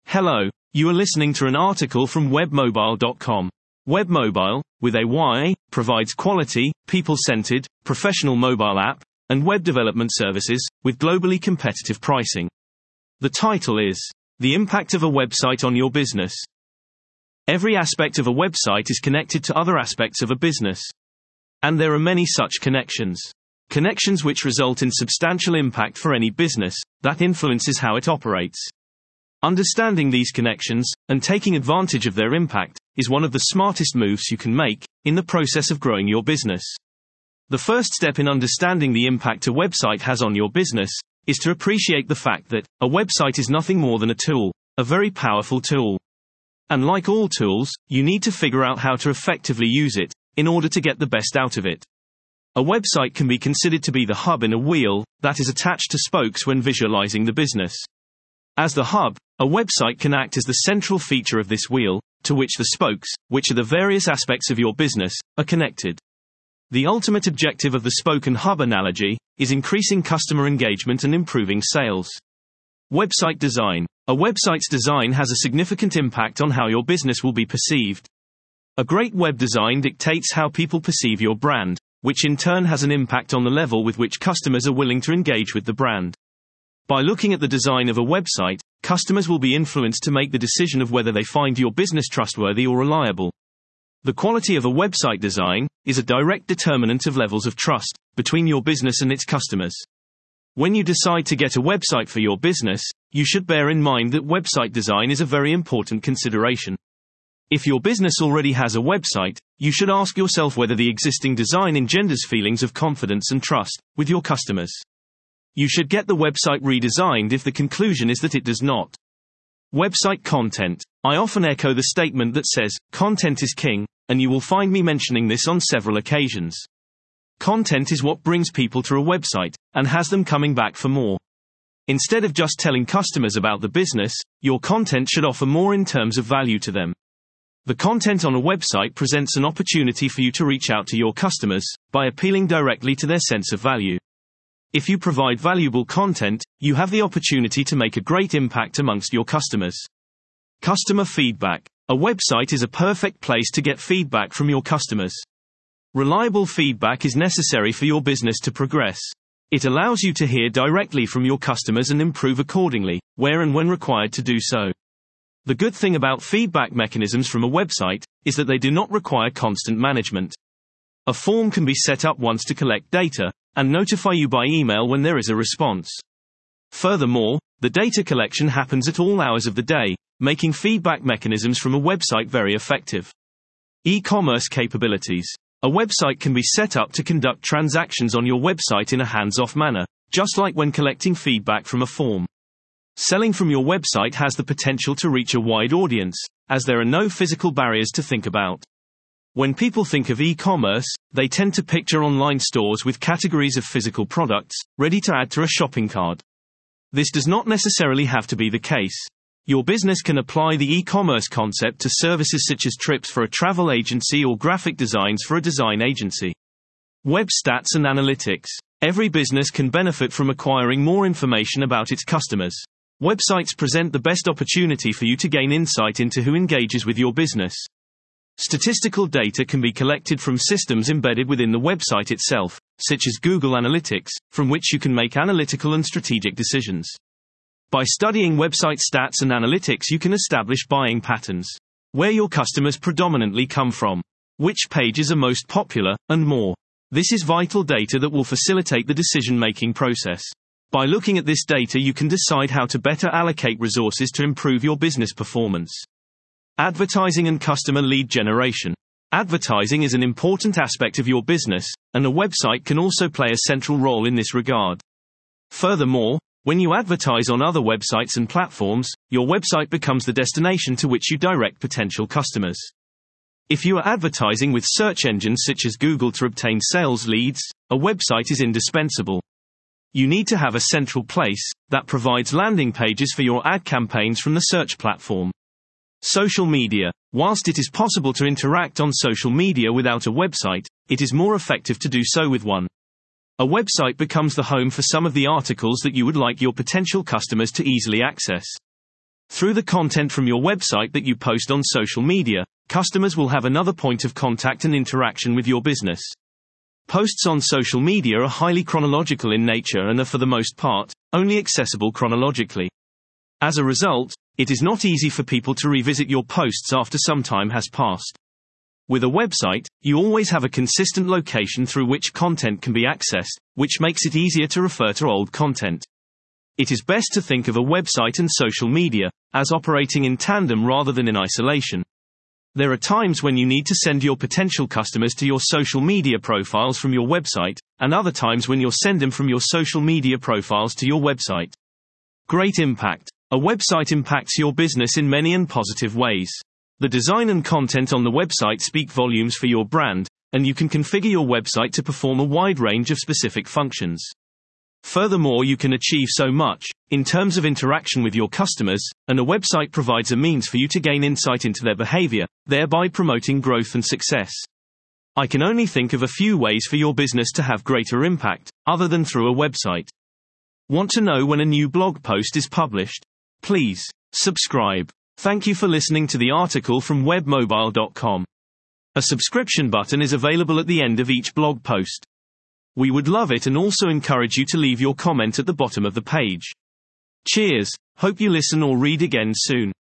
Hello, you are listening to an article from webmobile.com. Webmobile, with a Y, provides quality, people-centered, professional mobile app and web development services with globally competitive pricing. The title is The Impact of a Website on Your Business. Every aspect of a website is connected to other aspects of a business. And there are many such connections. Connections which result in substantial impact for any business that influences how it operates. Understanding these connections, and taking advantage of their impact, is one of the smartest moves you can make in the process of growing your business. The first step in understanding the impact a website has on your business is to appreciate the fact that a website is nothing more than a tool, a very powerful tool. And like all tools, you need to figure out how to effectively use it in order to get the best out of it. A website can be considered to be the hub in a wheel that is attached to spokes when visualizing the business. As the hub, a website can act as the central feature of this wheel, to which the spokes, which are the various aspects of your business, are connected. The ultimate objective of the spoke and hub analogy is increasing customer engagement and improving sales. Website design. A website's design has a significant impact on how your business will be perceived. A great web design dictates how people perceive your brand, which in turn has an impact on the level with which customers are willing to engage with the brand. By looking at the design of a website, customers will be influenced to make the decision of whether they find your business trustworthy or reliable. The quality of a website design is a direct determinant of levels of trust between your business and its customers. When you decide to get a website for your business, you should bear in mind that website design is a very important consideration. If your business already has a website, you should ask yourself whether the existing design engenders feelings of confidence and trust with your customers. You should get the website redesigned if the conclusion is that it does not. Website content. I often echo the statement that says, content is king, and you will find me mentioning this on several occasions. Content is what brings people to a website, and has them coming back for more. Instead of just telling customers about the business, your content should offer more in terms of value to them. The content on a website presents an opportunity for you to reach out to your customers, by appealing directly to their sense of value. If you provide valuable content, you have the opportunity to make a great impact amongst your customers. Customer feedback. A website is a perfect place to get feedback from your customers. Reliable feedback is necessary for your business to progress. It allows you to hear directly from your customers and improve accordingly, where and when required to do so. The good thing about feedback mechanisms from a website is that they do not require constant management. A form can be set up once to collect data, and notify you by email when there is a response. Furthermore, the data collection happens at all hours of the day, making feedback mechanisms from a website very effective. E-commerce capabilities. A website can be set up to conduct transactions on your website in a hands-off manner, just like when collecting feedback from a form. Selling from your website has the potential to reach a wide audience, as there are no physical barriers to think about. When people think of e-commerce, they tend to picture online stores with categories of physical products, ready to add to a shopping cart. This does not necessarily have to be the case. Your business can apply the e-commerce concept to services such as trips for a travel agency or graphic designs for a design agency. Web stats and analytics. Every business can benefit from acquiring more information about its customers. Websites present the best opportunity for you to gain insight into who engages with your business. Statistical data can be collected from systems embedded within the website itself, such as Google Analytics, from which you can make analytical and strategic decisions. By studying website stats and analytics, you can establish buying patterns, where your customers predominantly come from, which pages are most popular, and more. This is vital data that will facilitate the decision-making process. By looking at this data, you can decide how to better allocate resources to improve your business performance. Advertising and customer lead generation. Advertising is an important aspect of your business, and a website can also play a central role in this regard. Furthermore, when you advertise on other websites and platforms, your website becomes the destination to which you direct potential customers. If you are advertising with search engines such as Google to obtain sales leads, a website is indispensable. You need to have a central place that provides landing pages for your ad campaigns from the search platform. Social media. Whilst it is possible to interact on social media without a website, it is more effective to do so with one. A website becomes the home for some of the articles that you would like your potential customers to easily access. Through the content from your website that you post on social media, customers will have another point of contact and interaction with your business. Posts on social media are highly chronological in nature and are, for the most part, only accessible chronologically. As a result, it is not easy for people to revisit your posts after some time has passed. With a website, you always have a consistent location through which content can be accessed, which makes it easier to refer to old content. It is best to think of a website and social media as operating in tandem rather than in isolation. There are times when you need to send your potential customers to your social media profiles from your website, and other times when you'll send them from your social media profiles to your website. Great impact. A website impacts your business in many and positive ways. The design and content on the website speak volumes for your brand, and you can configure your website to perform a wide range of specific functions. Furthermore, you can achieve so much in terms of interaction with your customers, and a website provides a means for you to gain insight into their behavior, thereby promoting growth and success. I can only think of a few ways for your business to have greater impact, other than through a website. Want to know when a new blog post is published? Please subscribe. Thank you for listening to the article from webmobile.com. A subscription button is available at the end of each blog post. We would love it and also encourage you to leave your comment at the bottom of the page. Cheers, hope you listen or read again soon.